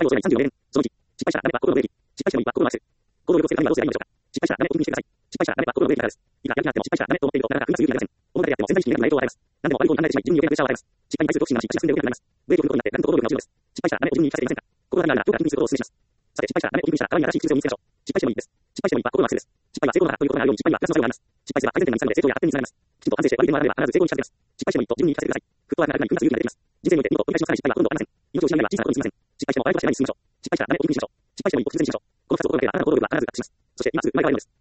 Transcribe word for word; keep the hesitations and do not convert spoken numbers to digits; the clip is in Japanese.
敗をじゅうよねん、そのいち、失敗したら誰か心をブレーキ、失敗してもいいは心をマークする。行動力をつけるためにはどうすればいいのでしょうか。失敗したら誰をお気にしてください。失敗したら誰か心をブレーキからです。いざやる気があっても失敗したら誰と思っているとなかなか踏み出す勇気がありません。思いでやっても潜在意識にnegativeな影響を与えます。何でも悪い方に考えてしまい、自分に余計なプレッシャーを与えます。失敗に対する恐怖心が失敗したら誰も自分に言い聞かせていませんか。ブレーキを踏むことになって何度もゴールを見失います。失敗したら誰を自分に言い聞かせていませんか。心がないならどうかに強く確認することをお勧めします。さて、失敗したら誰をお気にしたら誰に新しい癖を見つけましょう。失敗してもいいです。失敗してもいいは心のアクセルです。失敗は成功の中ということがあるように、失敗にはプラスの作用があります。失敗すれば改善点が見つかるので成長や発展につながります。きちんと反省して悪い点もあられば必ず成功に近づけます。失敗してもいいと自分に言い聞かせてください。フットワークが楽に踏み出す勇気が出てきます。人生において見事繰り返しのさらに失敗はほとんどありません。命を失いながら小さなことにすみません。失敗しても笑い飛ばして前に進みましょう。失敗したら誰をお気にしましょう。失敗してもいいを口癖にしましょう。このふたつを心がければあなたの行動力は必ず合致します。そして今すぐ生まれ変わるのです。